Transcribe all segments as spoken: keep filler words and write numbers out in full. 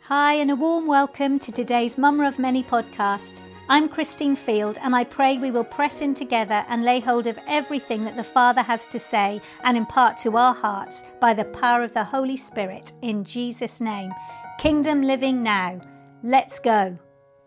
Hi, and a warm welcome to today's Mama of Many podcast. I'm Christine Field, and I pray we will press in together and lay hold of everything that the Father has to say and impart to our hearts by the power of the Holy Spirit, in Jesus' name. Kingdom living now. Let's go.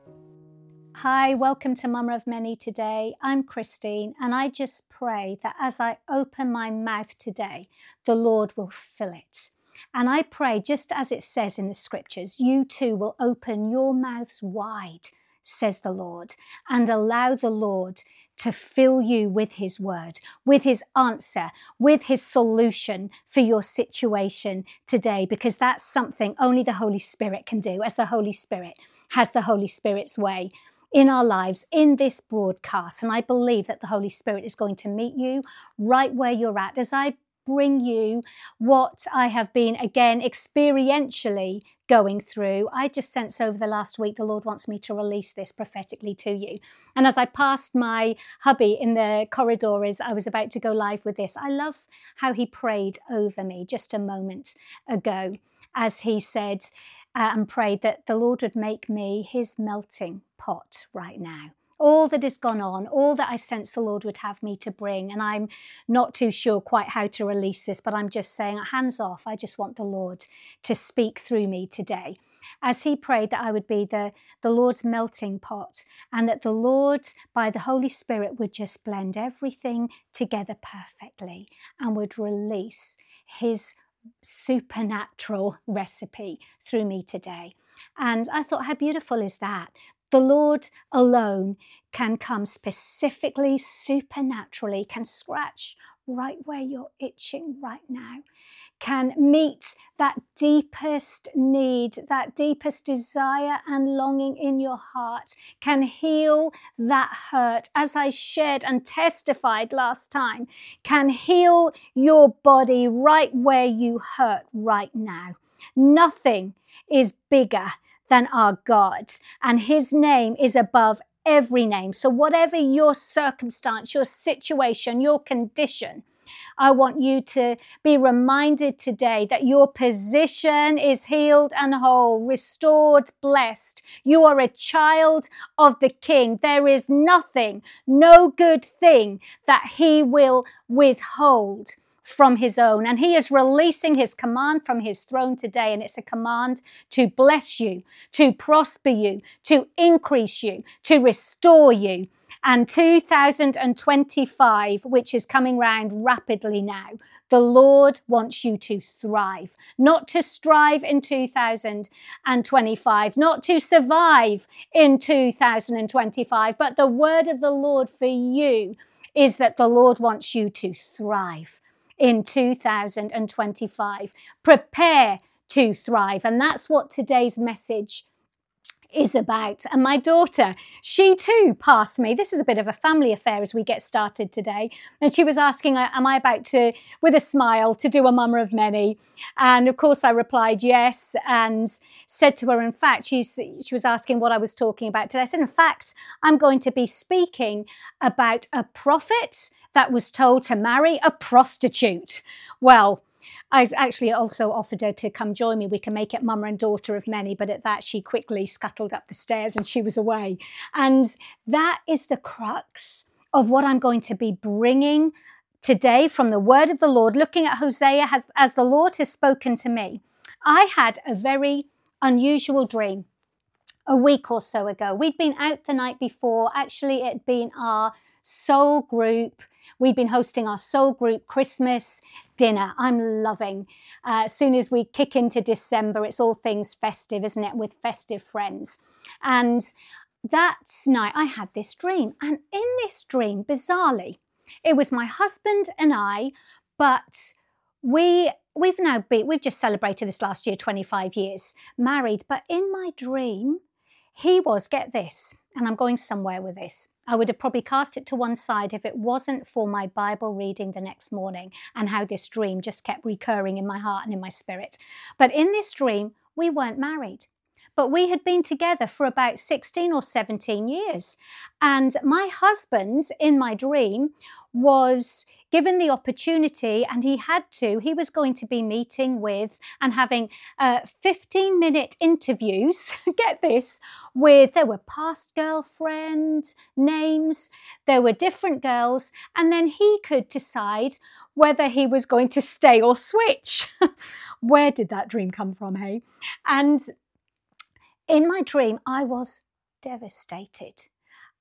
Hi, welcome to Mama of Many today. I'm Christine, and I just pray that as I open my mouth today, the Lord will fill it. And I pray, just as it says in the scriptures, you too will open your mouths wide, says the Lord, and allow the Lord to fill you with his word, with his answer, with his solution for your situation today, because that's something only the Holy Spirit can do, as the Holy Spirit has the Holy Spirit's way in our lives, in this broadcast. And I believe that the Holy Spirit is going to meet you right where you're at as I bring you what I have been, again, experientially going through. I just sense over the last week, the Lord wants me to release this prophetically to you. And as I passed my hubby in the corridor as I was about to go live with this, I love how he prayed over me just a moment ago as he said uh, and prayed that the Lord would make me his melting pot right now. All that has gone on, all that I sense the Lord would have me to bring. And I'm not too sure quite how to release this, but I'm just saying, hands off. I just want the Lord to speak through me today. As he prayed that I would be the, the Lord's melting pot, and that the Lord, by the Holy Spirit, would just blend everything together perfectly and would release his supernatural recipe through me today. And I thought, how beautiful is that? The Lord alone can come specifically, supernaturally, can scratch right where you're itching right now, can meet that deepest need, that deepest desire and longing in your heart, can heal that hurt, as I shared and testified last time, can heal your body right where you hurt right now. Nothing is bigger than our God, and his name is above every name. So whatever your circumstance, your situation, your condition, I want you to be reminded today that your position is healed and whole, restored, blessed. You are a child of the King. There is nothing, no good thing that he will withhold from his own. And he is releasing his command from his throne today. And it's a command to bless you, to prosper you, to increase you, to restore you. And two thousand twenty-five, which is coming round rapidly now, the Lord wants you to thrive, not to strive in two thousand twenty-five, not to survive in two thousand twenty-five, but the word of the Lord for you is that the Lord wants you to thrive in two thousand twenty-five. Prepare to thrive. And that's what today's message is about. And my daughter, she too passed me. This is a bit of a family affair as we get started today. And she was asking, am I about to, with a smile, to do a Mama of Many? And of course I replied yes, and said to her, in fact, she's, she was asking what I was talking about today. I said, in fact, I'm going to be speaking about a prophet that was told to marry a prostitute. Well, I actually also offered her to come join me. We can make it Mama and Daughter of Many, but at that she quickly scuttled up the stairs and she was away. And that is the crux of what I'm going to be bringing today from the word of the Lord, looking at Hosea as, as the Lord has spoken to me. I had a very unusual dream a week or so ago. We'd been out the night before. Actually, it'd been our soul group. We'd been hosting our soul group Christmas dinner. I'm loving. Uh, as soon as we kick into December, it's all things festive, isn't it? With festive friends. And that night I had this dream. And in this dream, bizarrely, it was my husband and I, but we, we've now been, we've just celebrated this last year, twenty-five years married. But in my dream, he was, get this, and I'm going somewhere with this. I would have probably cast it to one side if it wasn't for my Bible reading the next morning and how this dream just kept recurring in my heart and in my spirit. But in this dream, we weren't married. but we had been together for about sixteen or seventeen years. And my husband, in my dream, was given the opportunity, and he had to, he was going to be meeting with and having uh, fifteen minute interviews, get this, with, there were past girlfriend names, there were different girls, and then he could decide whether he was going to stay or switch. Where did that dream come from, hey? And in my dream, I was devastated.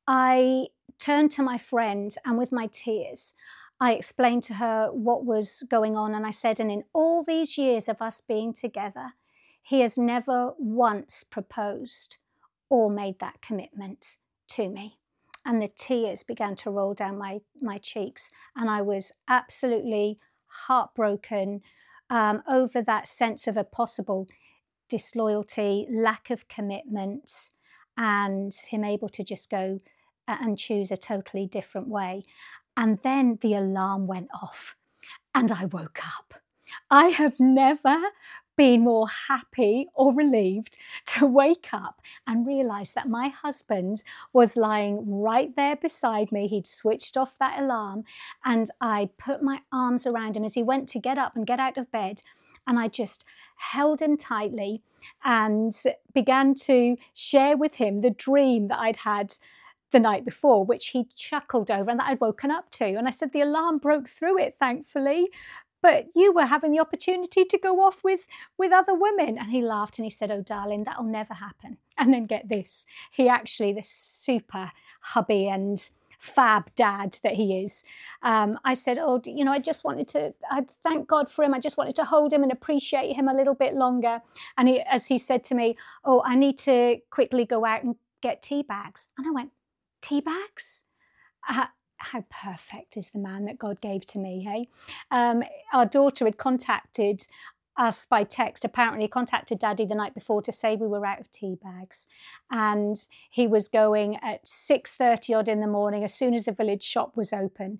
I turned to my friend, and with my tears, I explained to her what was going on. And I said, and in all these years of us being together, he has never once proposed or made that commitment to me. And the tears began to roll down my, my cheeks. And I was absolutely heartbroken um, over that sense of a possible disloyalty, lack of commitment, and him able to just go and choose a totally different way. And then the alarm went off and I woke up. I have never been more happy or relieved to wake up and realize that my husband was lying right there beside me. He'd switched off that alarm, and I put my arms around him as he went to get up and get out of bed. And I just held him tightly and began to share with him the dream that I'd had the night before, which he chuckled over and that I'd woken up to. And I said, the alarm broke through it, thankfully, but you were having the opportunity to go off with, with other women. And he laughed and he said, oh, darling, that'll never happen. And then get this, he actually, the super hubby and fab dad that he is, um, I said, oh, you know, I just wanted to, I thank God for him. I just wanted to hold him and appreciate him a little bit longer. And he, as he said to me, oh, I need to quickly go out and get tea bags. And I went, tea bags? Uh, how perfect is the man that God gave to me, hey? Um, our daughter had contacted us by text, apparently contacted Daddy the night before to say we were out of tea bags. And he was going at six thirty odd in the morning, as soon as the village shop was open,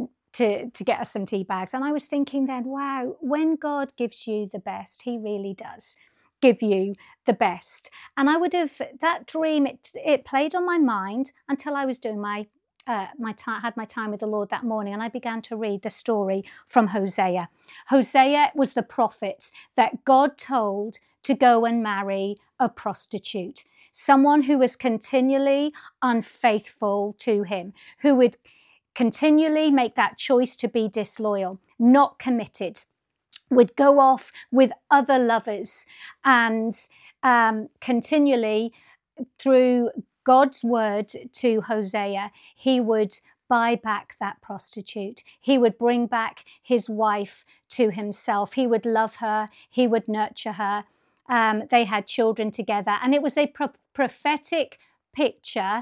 to, to get us some tea bags. And I was thinking then, wow, when God gives you the best, he really does give you the best. And I would have, that dream, it, it played on my mind until I was doing my Uh, my time, had my time with the Lord that morning, and I began to read the story from Hosea. Hosea was the prophet that God told to go and marry a prostitute, someone who was continually unfaithful to him, who would continually make that choice to be disloyal, not committed, would go off with other lovers, and um, continually through God's word to Hosea, he would buy back that prostitute. He would bring back his wife to himself. He would love her. He would nurture her. Um, they had children together. And it was a pro- prophetic picture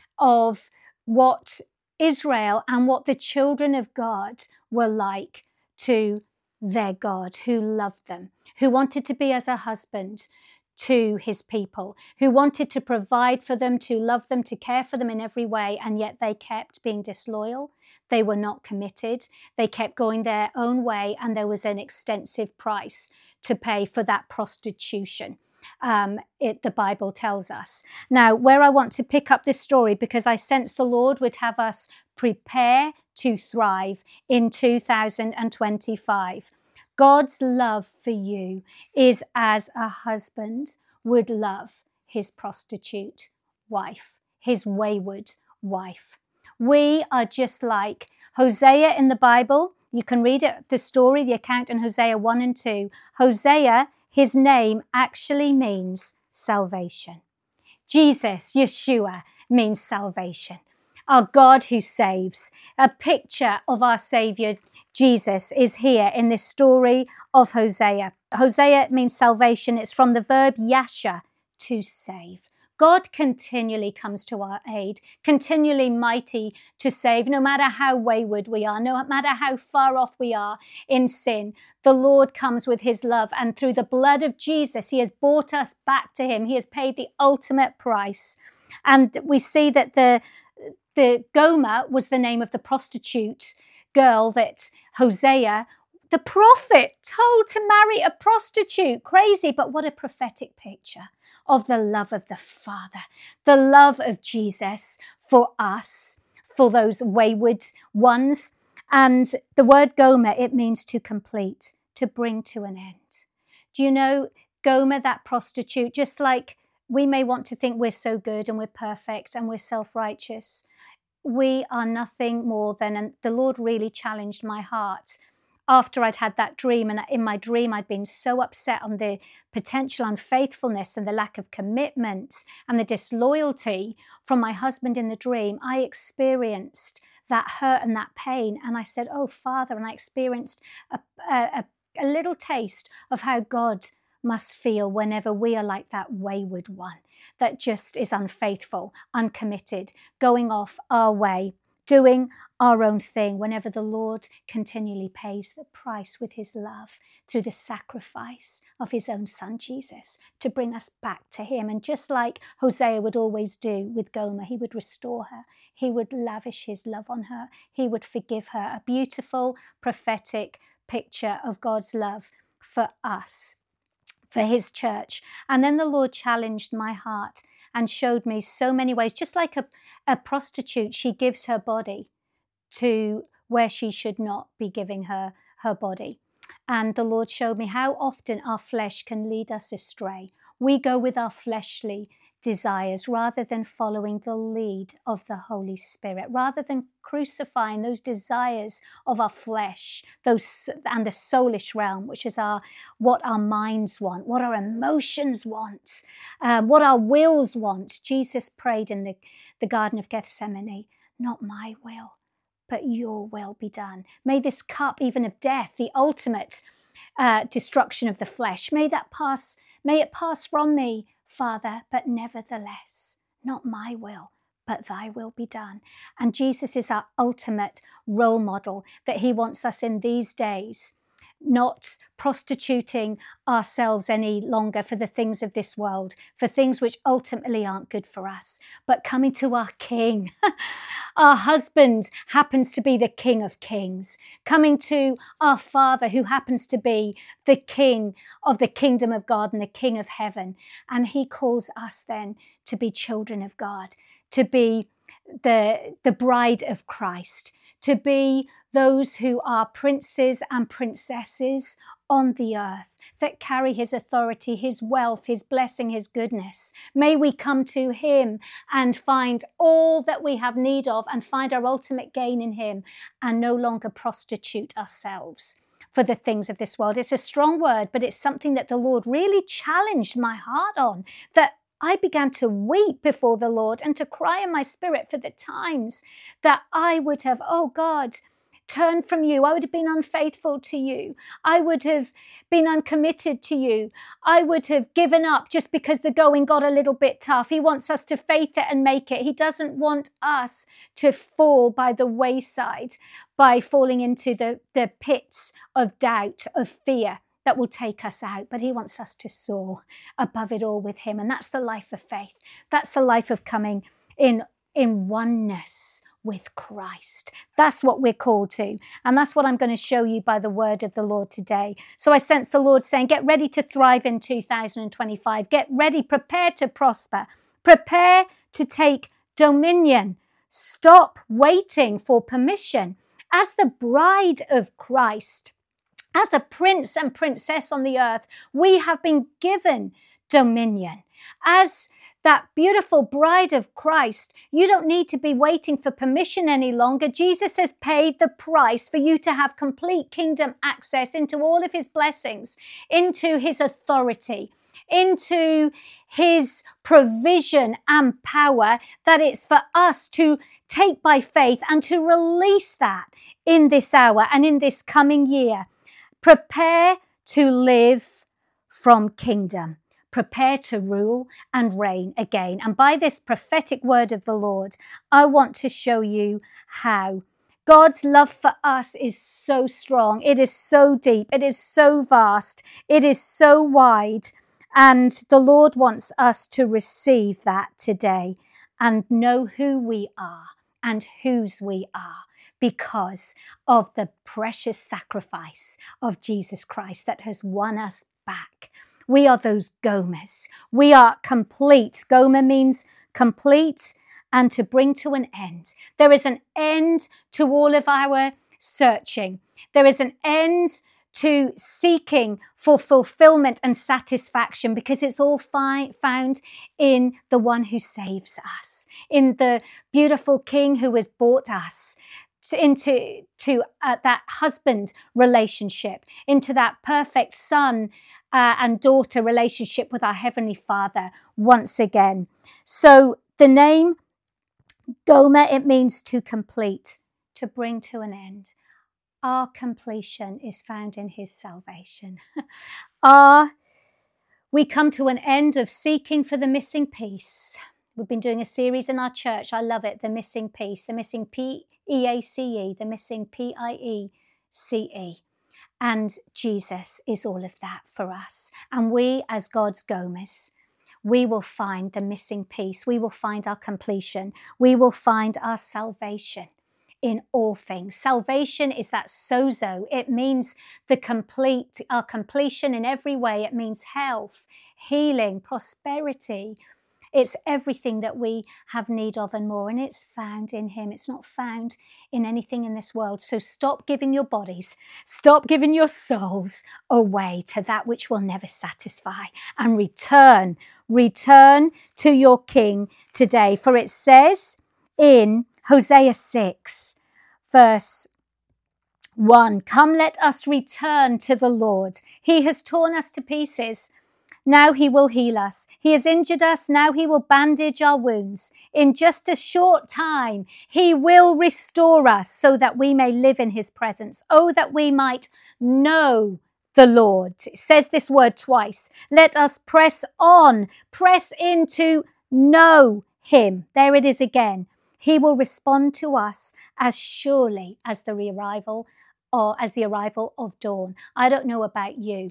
of what Israel and what the children of God were like to their God, who loved them, who wanted to be as a husband to his people, who wanted to provide for them, to love them, to care for them in every way, and yet they kept being disloyal. They were not committed. They kept going their own way, and there was an extensive price to pay for that prostitution. Um, it, the Bible tells us. Now, where I want to pick up this story, because I sense the Lord would have us prepare to thrive in two thousand twenty-five. God's love for you is as a husband would love his prostitute wife, his wayward wife. We are just like Hosea in the Bible. You can read it, the story, the account in Hosea one and two. Hosea, his name actually means salvation. Jesus, Yeshua, means salvation. Our God who saves. A picture of our Savior Jesus is here in this story of Hosea. Hosea means salvation. It's from the verb yasha, to save. God continually comes to our aid, continually mighty to save, no matter how wayward we are, no matter how far off we are in sin. The Lord comes with his love, and through the blood of Jesus, he has brought us back to him. He has paid the ultimate price. And we see that the, the Gomer was the name of the prostitute girl that Hosea the prophet told to marry a prostitute. Crazy, but what a prophetic picture of the love of the Father, the love of Jesus for us, for those wayward ones. And the word Gomer, it means to complete, to bring to an end. Do you know, Gomer, that prostitute, just like we may want to think we're so good and we're perfect and we're self-righteous, we are nothing more than, and the Lord really challenged my heart after I'd had that dream. And in my dream, I'd been so upset on the potential unfaithfulness and the lack of commitment and the disloyalty from my husband in the dream. I experienced that hurt and that pain. And I said, oh, Father, and I experienced a, a, a little taste of how God must feel whenever we are like that wayward one that just is unfaithful, uncommitted, going off our way, doing our own thing, whenever the Lord continually pays the price with his love through the sacrifice of his own son, Jesus, to bring us back to him. And just like Hosea would always do with Gomer, he would restore her. He would lavish his love on her. He would forgive her. A beautiful prophetic picture of God's love for us, for his church. And then the Lord challenged my heart and showed me so many ways. Just like a, a prostitute, she gives her body to where she should not be giving her, her body. And the Lord showed me how often our flesh can lead us astray. We go with our fleshly desires rather than following the lead of the Holy Spirit, rather than crucifying those desires of our flesh, those and the soulish realm, which is our what our minds want, what our emotions want, um, what our wills want. Jesus prayed in the, the Garden of Gethsemane, not my will, but your will be done. May this cup even of death, the ultimate uh, destruction of the flesh, may that pass, may it pass from me, Father, but nevertheless, not my will, but thy will be done. And Jesus is our ultimate role model, that he wants us in these days, not prostituting ourselves any longer for the things of this world, for things which ultimately aren't good for us, but coming to our King. Our husband happens to be the King of Kings, coming to our Father who happens to be the King of the kingdom of God and the King of heaven. And he calls us then to be children of God, to be the, the bride of Christ, to be those who are princes and princesses on the earth, that carry his authority, his wealth, his blessing, his goodness. May we come to him and find all that we have need of and find our ultimate gain in him, and no longer prostitute ourselves for the things of this world. It's a strong word, but it's something that the Lord really challenged my heart on, that I began to weep before the Lord and to cry in my spirit for the times that I would have, oh God, turned from you. I would have been unfaithful to you. I would have been uncommitted to you. I would have given up just because the going got a little bit tough. He wants us to faith it and make it. He doesn't want us to fall by the wayside, by falling into the, the pits of doubt, of fear that will take us out. But he wants us to soar above it all with him. And that's the life of faith. That's the life of coming in, in oneness with Christ. That's what we're called to. And that's what I'm going to show you by the word of the Lord today. So I sense the Lord saying, get ready to thrive in two thousand twenty-five. Get ready, prepare to prosper. Prepare to take dominion. Stop waiting for permission. As the bride of Christ, as a prince and princess on the earth, we have been given dominion. As that beautiful bride of Christ, you don't need to be waiting for permission any longer. Jesus has paid the price for you to have complete kingdom access into all of his blessings, into his authority, into his provision and power, that it's for us to take by faith and to release that in this hour and in this coming year. Prepare to live from kingdom. Prepare to rule and reign again. And by this prophetic word of the Lord, I want to show you how. God's love for us is so strong. It is so deep. It is so vast. It is so wide. And the Lord wants us to receive that today and know who we are and whose we are. because of the precious sacrifice of Jesus Christ that has won us back. We are those Gomers. We are complete. Gomer means complete and to bring to an end. There is an end to all of our searching. There is an end to seeking for fulfillment and satisfaction, because it's all fi- found in the one who saves us, in the beautiful King who has bought us into to uh, that husband relationship, into that perfect son uh, and daughter relationship with our Heavenly Father once again. So the name Gomer, it means to complete, to bring to an end. Our completion is found in his salvation. Our, we come to an end of seeking for the missing piece. We've been doing a series in our church. I love it. The missing piece, the missing P E A C E, the missing P I E C E. And Jesus is all of that for us. And we, as God's Gomers, we will find the missing piece. We will find our completion. We will find our salvation in all things. Salvation is that sozo. It means the complete, our completion in every way. It means health, healing, prosperity. It's everything that we have need of and more, and it's found in him. It's not found in anything in this world. So stop giving your bodies, stop giving your souls away to that which will never satisfy, and return, return to your King today. For it says in Hosea six, verse one, "Come, let us return to the Lord. He has torn us to pieces. Now he will heal us. He has injured us. Now he will bandage our wounds. In just a short time, he will restore us so that we may live in his presence. Oh, that we might know the Lord." It says this word twice. Let us press on, press into know him. There it is again. He will respond to us as surely as the arrival or as the arrival of dawn. I don't know about you,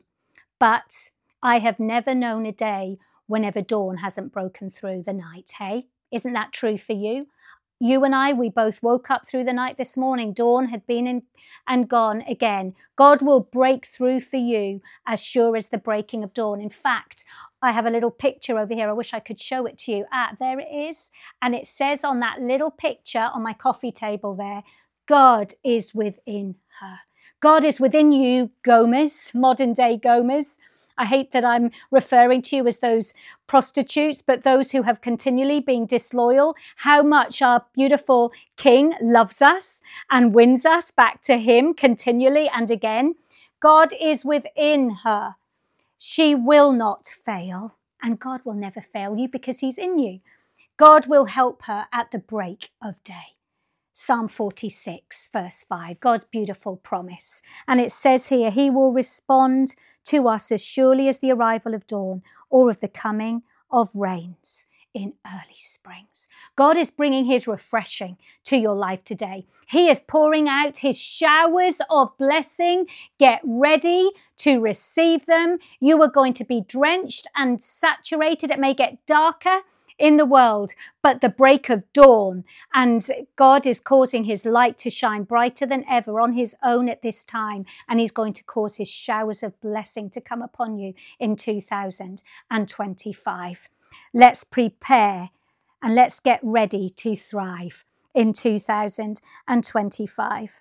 but I have never known a day whenever dawn hasn't broken through the night, hey? Isn't that true for you? You and I, we both woke up through the night this morning. Dawn had been in and gone again. God will break through for you as sure as the breaking of dawn. In fact, I have a little picture over here. I wish I could show it to you. Ah, there it is. And it says on that little picture on my coffee table there, God is within her. God is within you, Gomers, modern day Gomers. I hate that I'm referring to you as those prostitutes, but those who have continually been disloyal, how much our beautiful King loves us and wins us back to him continually and again. God is within her. She will not fail, and God will never fail you because he's in you. God will help her at the break of day. Psalm forty-six, verse five, God's beautiful promise. And it says here, he will respond to us as surely as the arrival of dawn or of the coming of rains in early springs. God is bringing his refreshing to your life today. He is pouring out his showers of blessing. Get ready to receive them. You are going to be drenched and saturated. It may get darker in the world, but the break of dawn, and God is causing his light to shine brighter than ever on his own at this time, and he's going to cause his showers of blessing to come upon you in two thousand twenty-five. Let's prepare and let's get ready to thrive in two thousand twenty-five.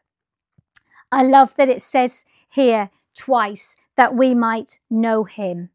I love that it says here twice that we might know him.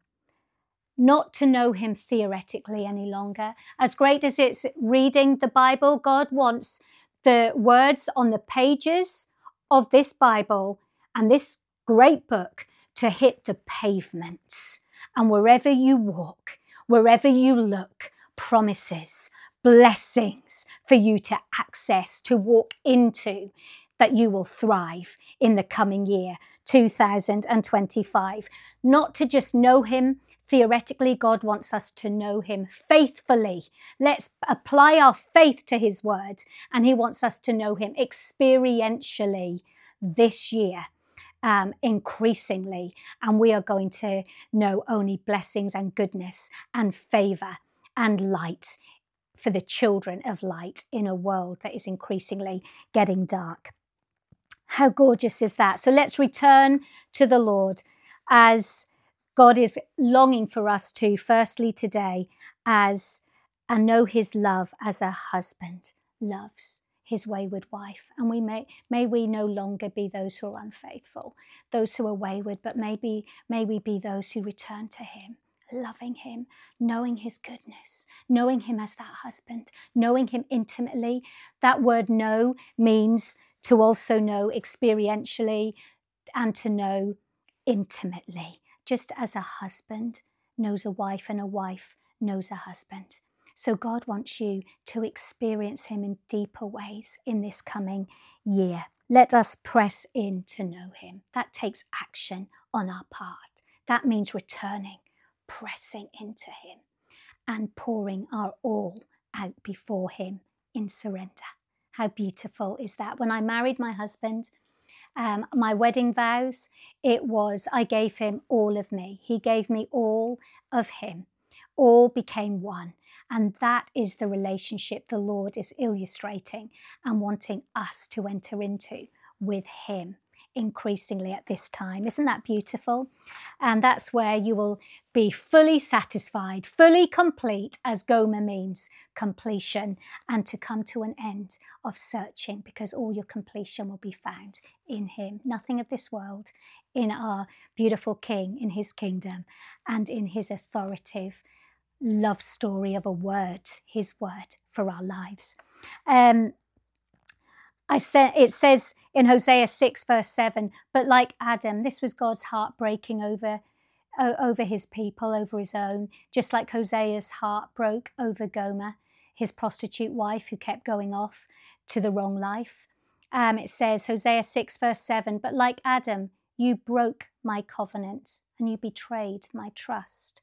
Not to know him theoretically any longer. As great as it's reading the Bible, God wants the words on the pages of this Bible and this great book to hit the pavements. And wherever you walk, wherever you look, promises, blessings for you to access, to walk into, that you will thrive in the coming year, two thousand twenty-five. Not to just know him theoretically, God wants us to know him faithfully. Let's apply our faith to his word, and he wants us to know him experientially this year, um, increasingly. And we are going to know only blessings and goodness and favor and light for the children of light in a world that is increasingly getting dark. How gorgeous is that? So let's return to the Lord as God is longing for us to, firstly today, as and know his love as a husband loves his wayward wife. And we may may we no longer be those who are unfaithful, those who are wayward, but maybe may we be those who return to him, loving him, knowing his goodness, knowing him as that husband, knowing him intimately. That word know means to also know experientially and to know intimately, just as a husband knows a wife and a wife knows a husband. So God wants you to experience him in deeper ways in this coming year. Let us press in to know him. That takes action on our part. That means returning, pressing into him, and pouring our all out before him in surrender. How beautiful is that? When I married my husband, um, my wedding vows, it was I gave him all of me. He gave me all of him. All became one. And that is the relationship the Lord is illustrating and wanting us to enter into with him increasingly at this time. Isn't that beautiful? And that's where you will be fully satisfied, fully complete, as Gomer means, completion, and to come to an end of searching, because all your completion will be found in him. Nothing of this world, in our beautiful King, in his kingdom, and in his authoritative love story of a word, his word for our lives. Um, I said it says in Hosea six verse seven, but like Adam, this was God's heart breaking over, uh, over his people, over his own, just like Hosea's heart broke over Gomer, his prostitute wife who kept going off to the wrong life. Um, it says, Hosea six verse seven, but like Adam, you broke my covenant and you betrayed my trust.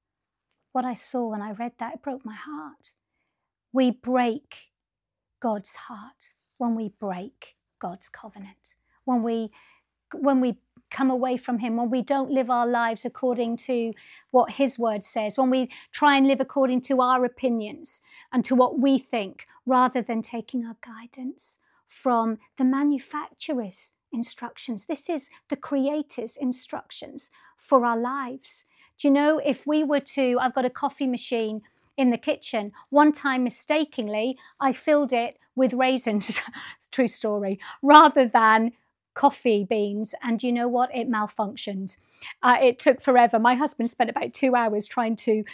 What I saw when I read that, it broke my heart. We break God's heart when we break God's covenant, when we when we come away from him, when we don't live our lives according to what his word says, when we try and live according to our opinions and to what we think, rather than taking our guidance from the manufacturer's instructions. This is the Creator's instructions for our lives. Do you know, if we were to, I've got a coffee machine in the kitchen. One time, mistakenly, I filled it with raisins, it's a true story, rather than coffee beans. And you know what? It malfunctioned. Uh, it took forever. My husband spent about two hours trying to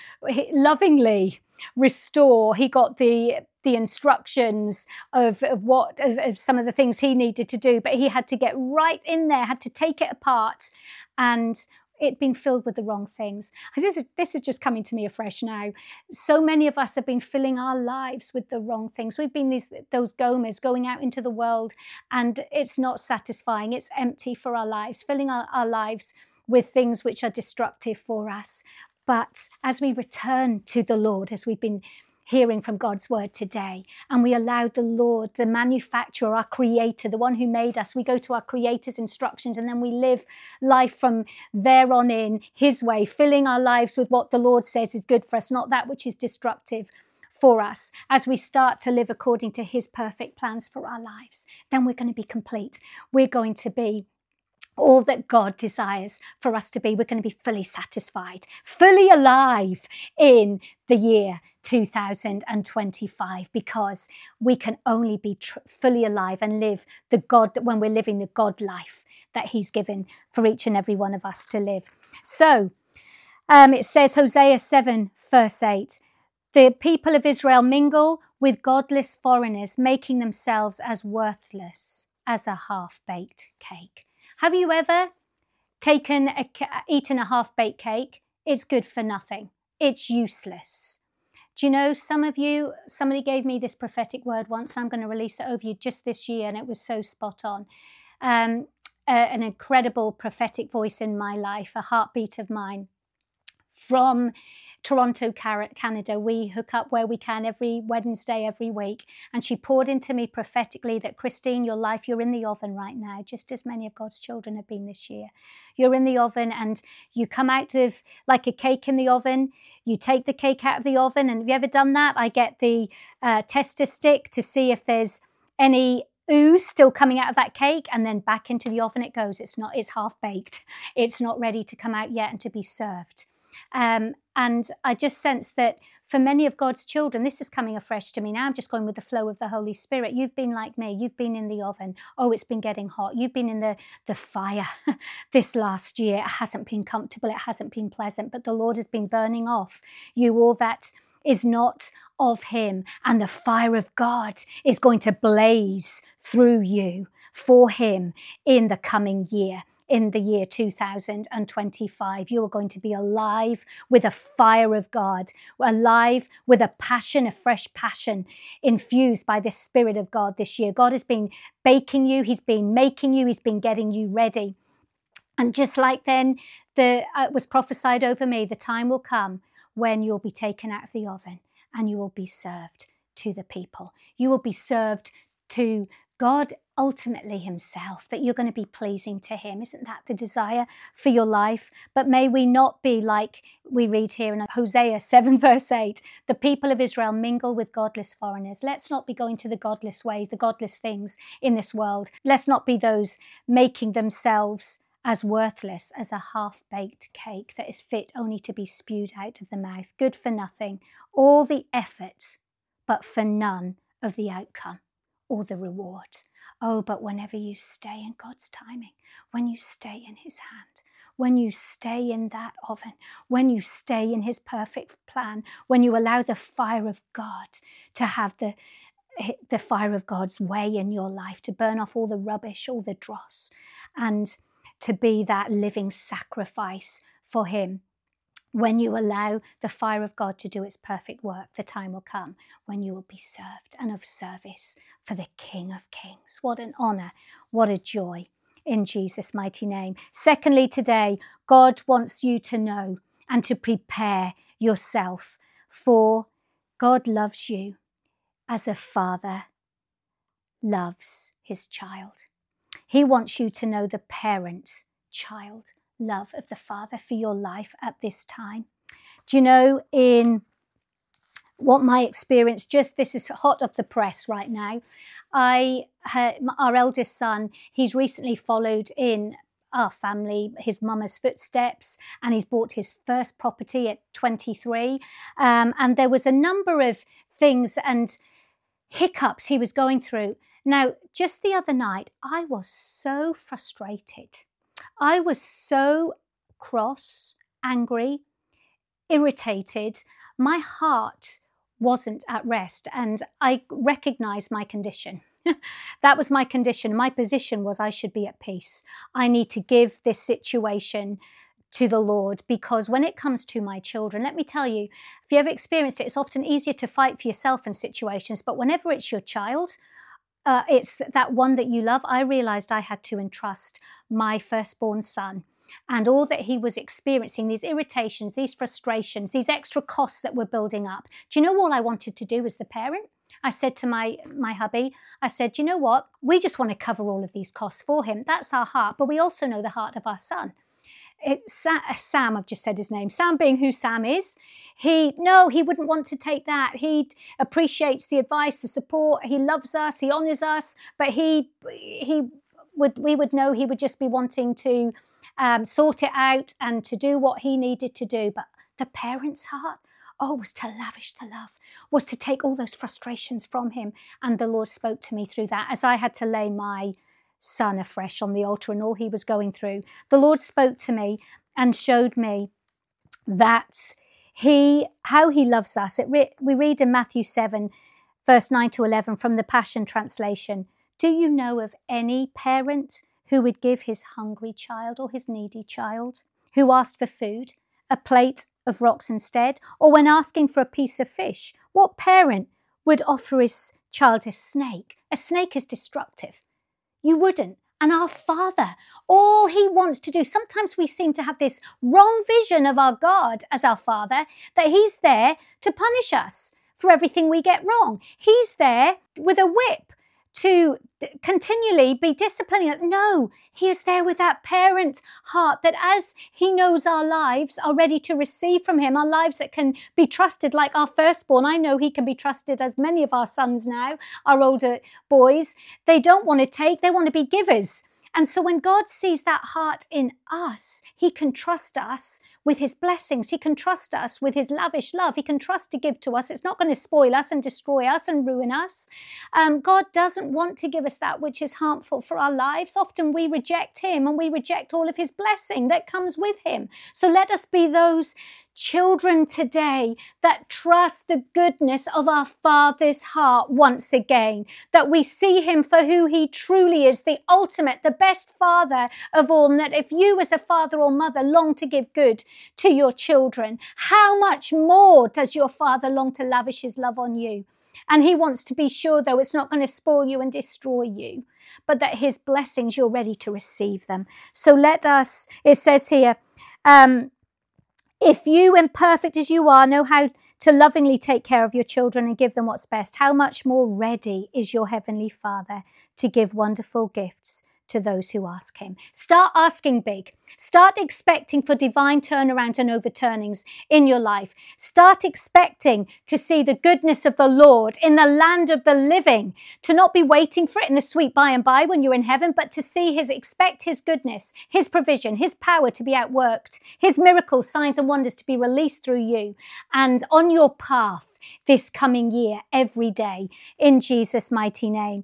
lovingly restore. He got the the instructions of, of what of, of some of the things he needed to do, but he had to get right in there, had to take it apart, and it'd been filled with the wrong things. This is, this is just coming to me afresh now. So many of us have been filling our lives with the wrong things. We've been these those Gomers going out into the world, and it's not satisfying. It's empty for our lives, filling our, our lives with things which are destructive for us. But as we return to the Lord, as we've been hearing from God's word today, and we allow the Lord, the manufacturer, our creator, the one who made us, we go to our creator's instructions, and then we live life from there on in his way, filling our lives with what the Lord says is good for us, not that which is destructive for us. As we start to live according to his perfect plans for our lives, then we're going to be complete. We're going to be all that God desires for us to be. We're going to be fully satisfied, fully alive in the year two thousand twenty-five, because we can only be tr- fully alive and live the God, when we're living the God life that he's given for each and every one of us to live. So um, it says, Hosea seven verse eight, the people of Israel mingle with godless foreigners, making themselves as worthless as a half-baked cake. Have you ever taken a, eaten a half-baked cake? It's good for nothing. It's useless. Do you know, some of you, somebody gave me this prophetic word once, and I'm going to release it over you just this year, and it was so spot on. Um, a, an incredible prophetic voice in my life, a heartbeat of mine, from Toronto, Canada. We hook up where we can every Wednesday, every week. And she poured into me prophetically that, Christine, your life, you're in the oven right now, just as many of God's children have been this year. You're in the oven, and you come out of like a cake in the oven. You take the cake out of the oven. And have you ever done that? I get the uh, tester stick to see if there's any ooze still coming out of that cake, and then back into the oven it goes. It's not, it's half baked. It's not ready to come out yet and to be served. Um, and I just sense that for many of God's children, this is coming afresh to me now. I'm just going with the flow of the Holy Spirit. You've been like me. You've been in the oven. Oh, it's been getting hot. You've been in the, the fire this last year. It hasn't been comfortable. It hasn't been pleasant, but the Lord has been burning off you all that is not of him. And the fire of God is going to blaze through you for him in the coming year. In the year two thousand twenty-five, you are going to be alive with a fire of God, alive with a passion, a fresh passion infused by the Spirit of God this year. God has been baking you. He's been making you. He's been getting you ready. And just like then the uh, was prophesied over me, the time will come when you'll be taken out of the oven and you will be served to the people. You will be served to God ultimately himself, that you're going to be pleasing to him. Isn't that the desire for your life? But may we not be like we read here in Hosea seven verse eight, the people of Israel mingle with godless foreigners. Let's not be going to the godless ways, the godless things in this world. Let's not be those making themselves as worthless as a half-baked cake that is fit only to be spewed out of the mouth, good for nothing, all the effort, but for none of the outcome or the reward. Oh, but whenever you stay in God's timing, when you stay in his hand, when you stay in that oven, when you stay in his perfect plan, when you allow the fire of God to have the, the fire of God's way in your life, to burn off all the rubbish, all the dross, and to be that living sacrifice for him. When you allow the fire of God to do its perfect work, the time will come when you will be served and of service for the King of Kings. What an honor, what a joy in Jesus' mighty name. Secondly, today, God wants you to know and to prepare yourself, for God loves you as a father loves his child. He wants you to know the parent-child love of the Father for your life at this time. Do you know, in what my experience, just this is hot off the press right now, I had our eldest son, he's recently followed in our family, his mama's footsteps, and he's bought his first property at twenty-three. Um, and there was a number of things and hiccups he was going through. Now, just the other night, I was so frustrated. I was so cross, angry, irritated. My heart wasn't at rest, and I recognized my condition. That was my condition. My position was I should be at peace. I need to give this situation to the Lord, because when it comes to my children, let me tell you, if you ever experienced it, it's often easier to fight for yourself in situations, but whenever it's your child, Uh, it's that one that you love. I realized I had to entrust my firstborn son and all that he was experiencing, these irritations, these frustrations, these extra costs that were building up. Do you know all I wanted to do as the parent? I said to my, my hubby, I said, you know what? We just want to cover all of these costs for him. That's our heart, but we also know the heart of our son. It's Sam, I've just said his name, Sam being who Sam is. He, no, he wouldn't want to take that. He appreciates the advice, the support. He loves us, he honors us, but he, he would, we would know he would just be wanting to um, sort it out and to do what he needed to do. But the parent's heart, oh, was to lavish the love, was to take all those frustrations from him. And the Lord spoke to me through that as I had to lay my son afresh on the altar and all he was going through. The Lord spoke to me and showed me that he, how he loves us. It re- we read in Matthew seven, verse nine to eleven from the Passion Translation. Do you know of any parent who would give his hungry child or his needy child who asked for food a plate of rocks instead? Or when asking for a piece of fish, what parent would offer his child a snake? A snake is destructive. You wouldn't. And our Father, all he wants to do, sometimes we seem to have this wrong vision of our God as our Father, that he's there to punish us for everything we get wrong. He's there with a whip to continually be disciplining it. No, he is there with that parent heart that as he knows our lives are ready to receive from him, our lives that can be trusted like our firstborn. I know he can be trusted as many of our sons now, our older boys. They don't want to take, they want to be givers. And so when God sees that heart in us, he can trust us with his blessings. He can trust us with his lavish love. He can trust to give to us. It's not going to spoil us and destroy us and ruin us. Um, God doesn't want to give us that which is harmful for our lives. Often we reject him and we reject all of his blessing that comes with him. So let us be those children today that trust the goodness of our Father's heart once again, that we see him for who he truly is, the ultimate, the best Father of all, and that if you as a father or mother long to give good to your children, how much more does your Father long to lavish his love on you? And he wants to be sure, though, it's not going to spoil you and destroy you, but that his blessings, you're ready to receive them. So let us, it says here, um, if you, imperfect as you are, know how to lovingly take care of your children and give them what's best, how much more ready is your heavenly Father to give wonderful gifts to those who ask him. Start asking big. Start expecting for divine turnaround and overturnings in your life. Start expecting to see the goodness of the Lord in the land of the living, to not be waiting for it in the sweet by and by when you're in heaven, but to see his, expect his goodness, his provision, his power to be outworked, his miracles, signs and wonders to be released through you and on your path this coming year, every day, in Jesus' mighty name.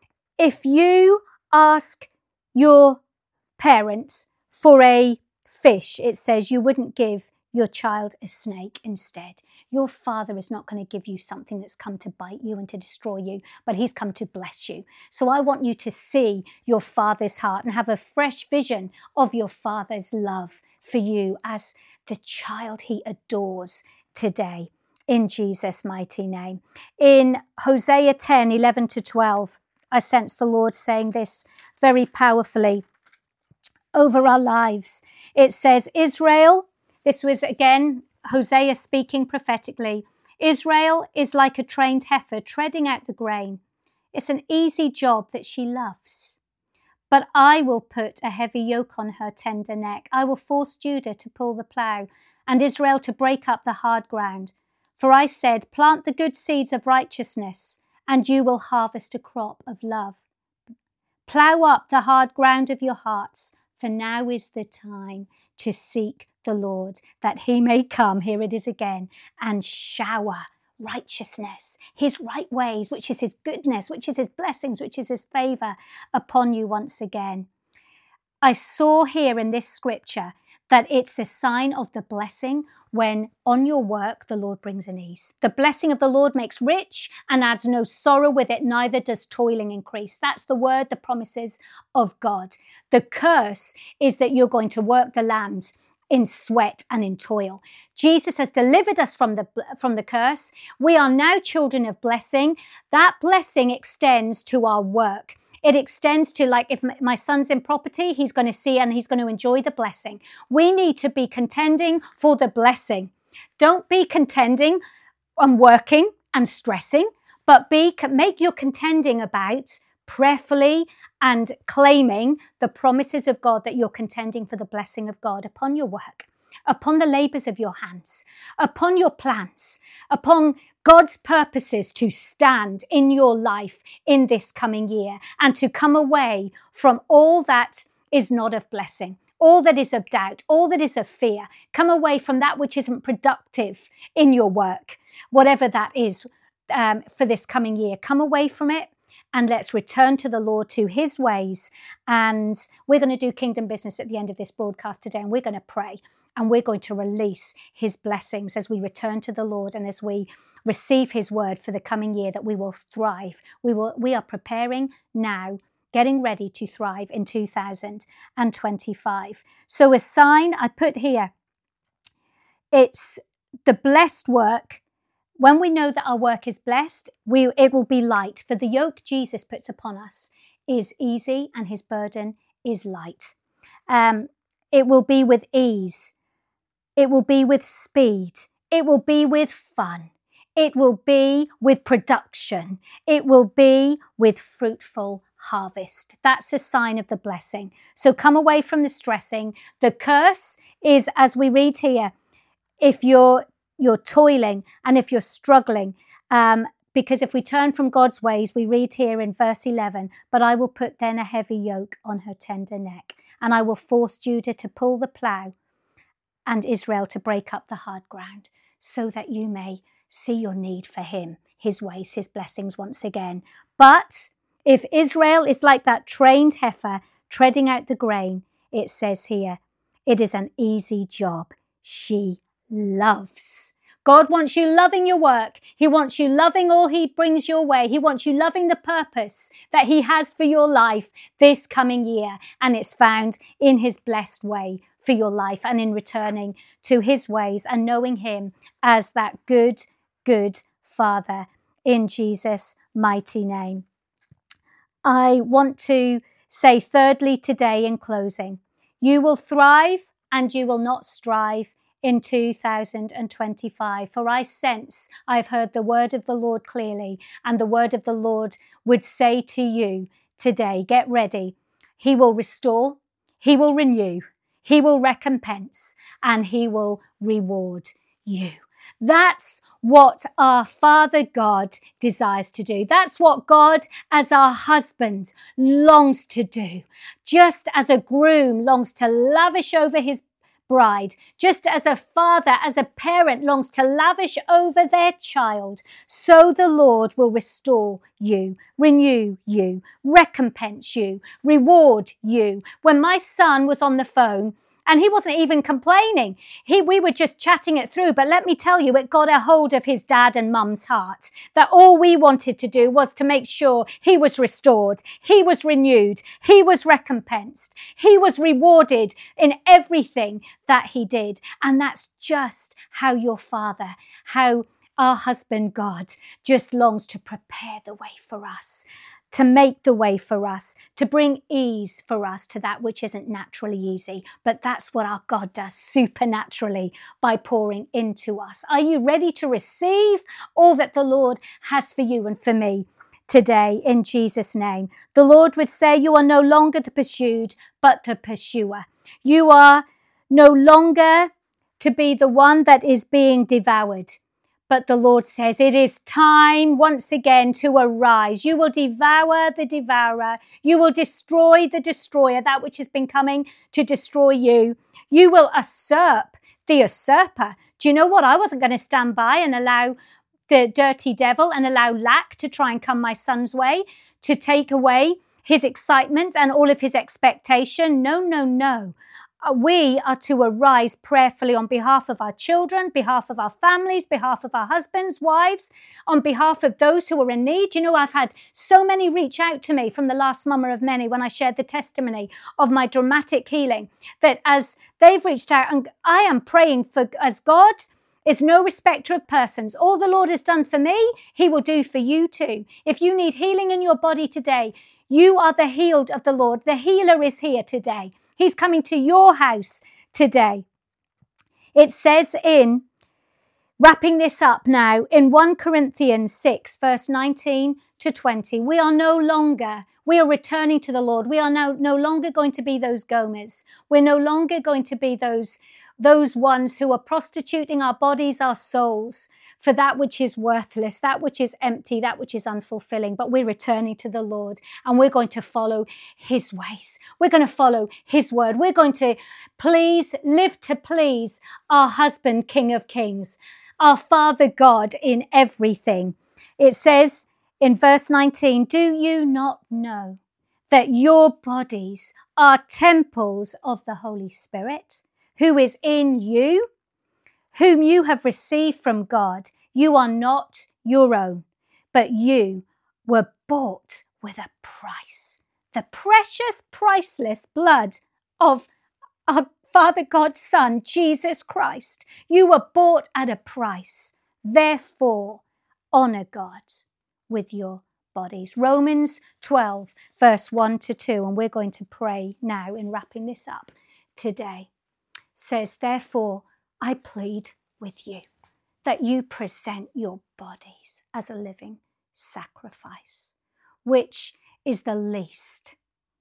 If you ask your parents for a fish, it says you wouldn't give your child a snake instead. Your Father is not going to give you something that's come to bite you and to destroy you, but he's come to bless you. So I want you to see your Father's heart and have a fresh vision of your Father's love for you as the child he adores today, in Jesus' mighty name. In Hosea ten, eleven to twelve, I sense the Lord saying this very powerfully over our lives. It says, Israel, this was again Hosea speaking prophetically, Israel is like a trained heifer treading out the grain. It's an easy job that she loves. But I will put a heavy yoke on her tender neck. I will force Judah to pull the plough and Israel to break up the hard ground. For I said, plant the good seeds of righteousness, and you will harvest a crop of love. Plough up the hard ground of your hearts, for now is the time to seek the Lord, that he may come, here it is again, and shower righteousness, his right ways, which is his goodness, which is his blessings, which is his favour upon you once again. I saw here in this scripture that it's a sign of the blessing when on your work the Lord brings an ease. The blessing of the Lord makes rich and adds no sorrow with it, neither does toiling increase. That's the word, the promises of God. The curse is that you're going to work the land in sweat and in toil. Jesus has delivered us from the from the curse. We are now children of blessing. That blessing extends to our work. It extends to, like, if my son's in property, he's going to see and he's going to enjoy the blessing. We need to be contending for the blessing. Don't be contending and working and stressing, but be make your contending about prayerfully and claiming the promises of God, that you're contending for the blessing of God upon your work, upon the labours of your hands, upon your plans, upon God's purposes to stand in your life in this coming year, and to come away from all that is not of blessing, all that is of doubt, all that is of fear. Come away from that which isn't productive in your work, whatever that is um, for this coming year. Come away from it. And let's return to the Lord, to his ways. And we're going to do kingdom business at the end of this broadcast today. And we're going to pray. And we're going to release his blessings as we return to the Lord and as we receive his word for the coming year, that we will thrive. We will. We are preparing now, getting ready to thrive in two thousand twenty-five. So a sign I put here, it's the blessed work. When we know that our work is blessed, we, it will be light. For the yoke Jesus puts upon us is easy and his burden is light. Um, it will be with ease. It will be with speed. It will be with fun. It will be with production. It will be with fruitful harvest. That's a sign of the blessing. So come away from the stressing. The curse is, as we read here, if you're you're toiling and if you're struggling, um, because if we turn from God's ways, we read here in verse eleven, but I will put then a heavy yoke on her tender neck, and I will force Judah to pull the plough and Israel to break up the hard ground, so that you may see your need for him, his ways, his blessings once again. But if Israel is like that trained heifer treading out the grain, it says here, it is an easy job she loves. God wants you loving your work. He wants you loving all he brings your way. He wants you loving the purpose that he has for your life this coming year. And it's found in his blessed way for your life and in returning to his ways and knowing him as that good, good Father in Jesus' mighty name. I want to say thirdly today in closing, you will thrive and you will not strive in two thousand twenty-five. For I sense I've heard the word of the Lord clearly, and the word of the Lord would say to you today, get ready. He will restore, he will renew, he will recompense, and he will reward you. That's what our Father God desires to do. That's what God as our husband longs to do. Just as a groom longs to lavish over his bride, just as a father, as a parent longs to lavish over their child, so the Lord will restore you, renew you, recompense you, reward you. When my son was on the phone, and he wasn't even complaining. He, we were just chatting it through. But let me tell you, it got a hold of his dad and mum's heart that all we wanted to do was to make sure he was restored. He was renewed. He was recompensed. He was rewarded in everything that he did. And that's just how your Father, how our husband God just longs to prepare the way for us, to make the way for us, to bring ease for us to that which isn't naturally easy. But that's what our God does supernaturally by pouring into us. Are you ready to receive all that the Lord has for you and for me today in Jesus' name? The Lord would say you are no longer the pursued, but the pursuer. You are no longer to be the one that is being devoured. But the Lord says it is time once again to arise. You will devour the devourer. You will destroy the destroyer, that which has been coming to destroy you. You will usurp the usurper. Do you know what? I wasn't going to stand by and allow the dirty devil and allow lack to try and come my son's way, to take away his excitement and all of his expectation. No, no, no. We are to arise prayerfully on behalf of our children, behalf of our families, behalf of our husbands, wives, on behalf of those who are in need. You know, I've had so many reach out to me from the last Mama of Many when I shared the testimony of my dramatic healing, that as they've reached out, and I am praying for, as God is no respecter of persons. All the Lord has done for me, he will do for you too. If you need healing in your body today, you are the healed of the Lord. The healer is here today. He's coming to your house today. It says in, wrapping this up now, in First Corinthians six, verse nineteen to twenty, we are no longer, we are returning to the Lord. We are now no longer going to be those Gomers. We're no longer going to be those, those ones who are prostituting our bodies, our souls, for that which is worthless, that which is empty, that which is unfulfilling. But we're returning to the Lord and we're going to follow his ways. We're going to follow his word. We're going to please, live to please our husband, King of Kings, our Father God in everything. It says in verse nineteen, do you not know that your bodies are temples of the Holy Spirit, who is in you, whom you have received from God? You are not your own, but you were bought with a price. The precious, priceless blood of our Father God's Son, Jesus Christ. You were bought at a price. Therefore, honor God with your bodies. Romans twelve, verse one to two, and we're going to pray now in wrapping this up today, says, therefore, I plead with you. that you present your bodies as a living sacrifice, which is the least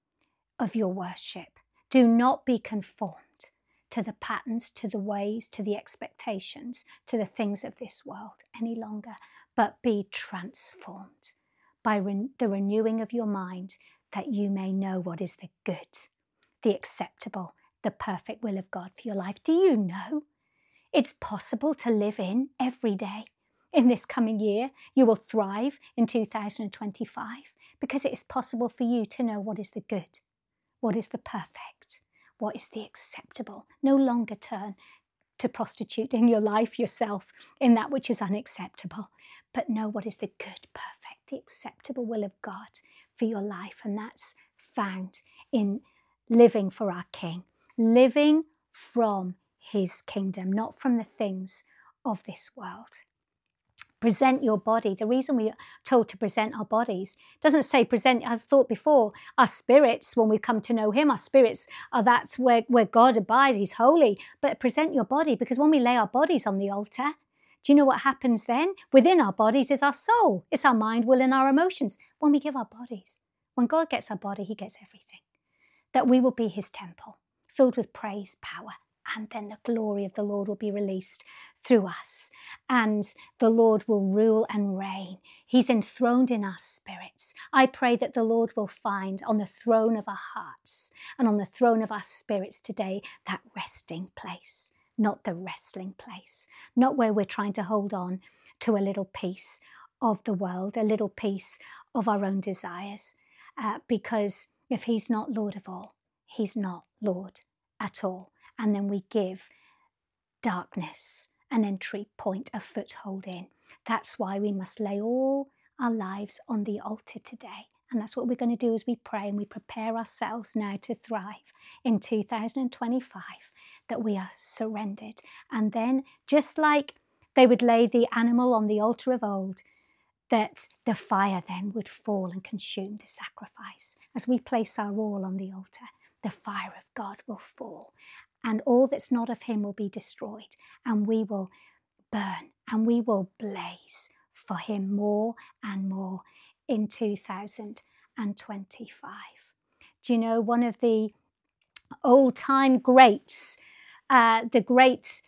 of your worship. Do not be conformed to the patterns, to the ways, to the expectations, to the things of this world any longer, but be transformed by re- the renewing of your mind, that you may know what is the good, the acceptable, the perfect will of God for your life. Do you know it's possible to live in every day in this coming year? You will thrive in two thousand twenty-five because it is possible for you to know what is the good, what is the perfect, what is the acceptable. No longer turn to prostituting your life yourself in that which is unacceptable, but know what is the good, perfect, the acceptable will of God for your life. And that's found in living for our King, living from his kingdom, not from the things of this world. Present your body. The reason we are told to present our bodies doesn't say present, I've thought before, our spirits, when we come to know him, our spirits are that's where, where God abides, he's holy. But present your body, because when we lay our bodies on the altar, do you know what happens then? Within our bodies is our soul. It's our mind, will, and our emotions. When we give our bodies, when God gets our body, he gets everything. That we will be his temple, filled with praise, power, and then the glory of the Lord will be released through us. And the Lord will rule and reign. He's enthroned in our spirits. I pray that the Lord will find on the throne of our hearts and on the throne of our spirits today that resting place, not the wrestling place, not where we're trying to hold on to a little piece of the world, a little piece of our own desires. Uh, because if he's not Lord of all, he's not Lord at all. And then we give darkness an entry point, a foothold in. That's why we must lay all our lives on the altar today. And that's what we're going to do as we pray and we prepare ourselves now to thrive in two thousand twenty-five, that we are surrendered. And then, just like they would lay the animal on the altar of old, that the fire then would fall and consume the sacrifice. As we place our all on the altar, the fire of God will fall. And all that's not of him will be destroyed, and we will burn and we will blaze for him more and more in two thousand twenty-five. Do you know, one of the old-time greats, uh, the great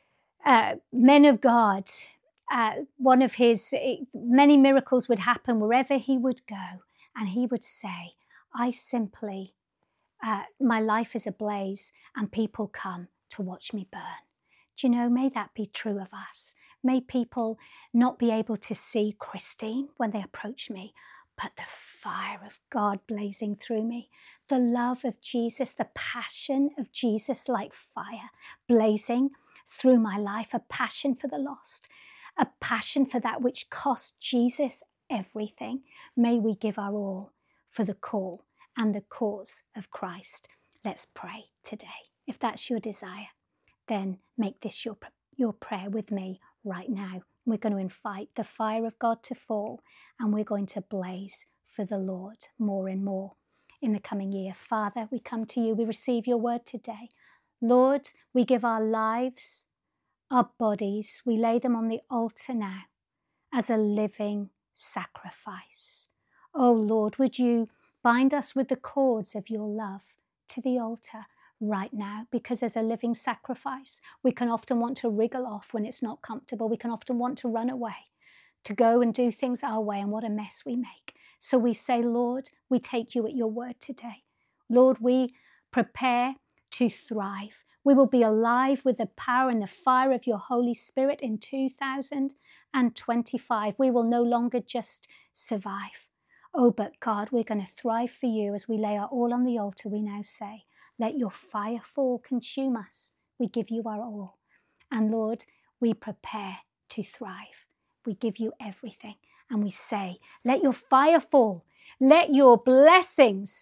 uh, men of God, uh, one of his many miracles would happen wherever he would go, and he would say, I simply Uh, my life is ablaze and people come to watch me burn. Do you know, may that be true of us. May people not be able to see Christine when they approach me, but the fire of God blazing through me, the love of Jesus, the passion of Jesus like fire blazing through my life, a passion for the lost, a passion for that which cost Jesus everything. May we give our all for the call and the cause of Christ. Let's pray today. If that's your desire, then make this your, your prayer with me right now. We're going to invite the fire of God to fall, and we're going to blaze for the Lord more and more in the coming year. Father, we come to you. We receive your word today. Lord, we give our lives, our bodies, we lay them on the altar now as a living sacrifice. Oh Lord, would you bind us with the cords of your love to the altar right now, because as a living sacrifice, we can often want to wriggle off when it's not comfortable. We can often want to run away, to go and do things our way, and what a mess we make. So we say, Lord, we take you at your word today. Lord, we prepare to thrive. We will be alive with the power and the fire of your Holy Spirit in two thousand twenty-five. We will no longer just survive. Oh, but God, we're going to thrive for you as we lay our all on the altar. We now say, let your fire fall, consume us. We give you our all. And Lord, we prepare to thrive. We give you everything. And we say, let your fire fall. Let your blessings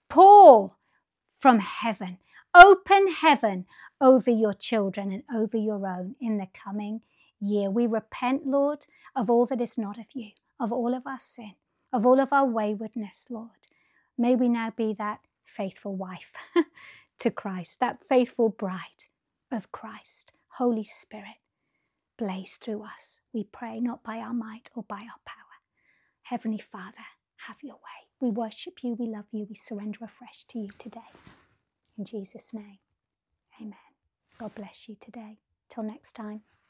pour from heaven. Open heaven over your children and over your own in the coming year. We repent, Lord, of all that is not of you, of all of our sin, of all of our waywardness, Lord. May we now be that faithful wife to Christ, that faithful bride of Christ. Holy Spirit, blaze through us. We pray not by our might or by our power. Heavenly Father, have your way. We worship you, we love you, we surrender afresh to you today. In Jesus' name, amen. God bless you today. Till next time.